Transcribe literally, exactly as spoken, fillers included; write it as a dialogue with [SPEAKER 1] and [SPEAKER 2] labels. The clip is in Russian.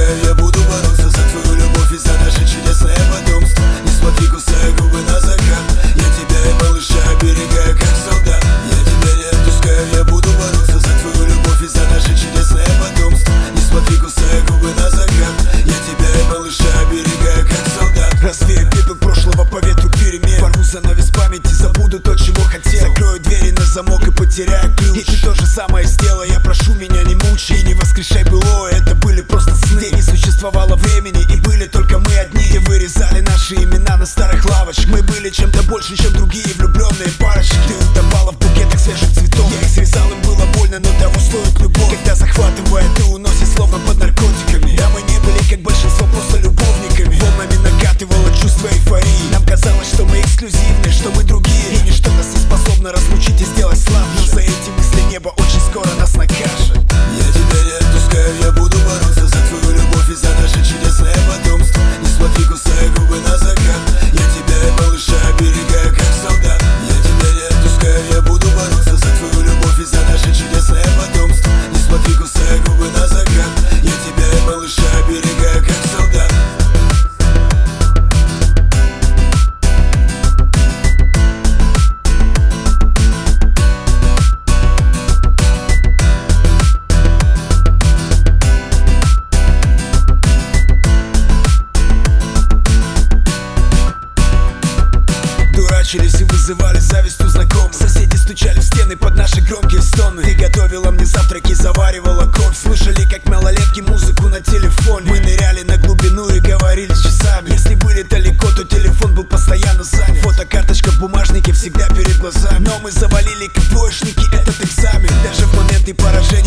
[SPEAKER 1] отпускаю, я буду бороться за твою любовь и за наше чудесное потомство. Не смотри, кусая губы на закат, я тебя и малыша оберегаю, как солдат. Я тебя не отпускаю, я буду бороться за твою любовь и за наше чудесное потомство. Не смотри, кусая губы на закат, я тебя и малыша оберегаю, как солдат.
[SPEAKER 2] Развею пепел прошлого по ветру перемен, порву занавес памяти, забуду то, чего хотел. Закрою двери на замок и потеряю ключ. И ты то же самое сделай, я прошу, меня не мучай. И не воскрешай былое, это были просто сны. Где не существовало времени и были только мы одни. Где вырезали наши имена на старых лавочках. Мы были чем-то больше, чем другие влюбленные парочки. Ты утопала в букетах свежих цветов. Я их срезал, им было больно, но того стоит любовь. Когда захватывая, ты уносишь словно под наркотиками. Да, мы не были, как большинство, просто любовниками. Волнами накатывало чувство эйфории. Нам казалось, что мы эксклюзивны, что мы другие. И ничто нас не способно разлучить и сделать слабже. Но за эти мысли небо очень скоро нас накажет.
[SPEAKER 1] Я тебя не отпускаю, я буду бороться за твою любовь и за наше чудесное потомство. Не смотри, кусая губы на закат, я тебя и малыша оберегаю, как солдат. Я тебя не отпускаю, я буду бороться за твою любовь и за наше чудесное потомство. Не смотри, кусая губы на закат, я тебя и малыша оберегаю, как солдат.
[SPEAKER 2] Дурачились и вызывали зависть у знакомых. Соседи стучали в стены под наши громкие стоны. Ты готовила мне завтраки, заваривала кофе. Слышали, как малолетки, музыку на телефоне. Мы ныряли на глубину и говорили часами. Если были далеко, то телефон был постоянно занят. Фотокарточка в бумажнике всегда перед глазами. Но мы завалили, как двоечники, этот экзамен. Даже в моменты поражения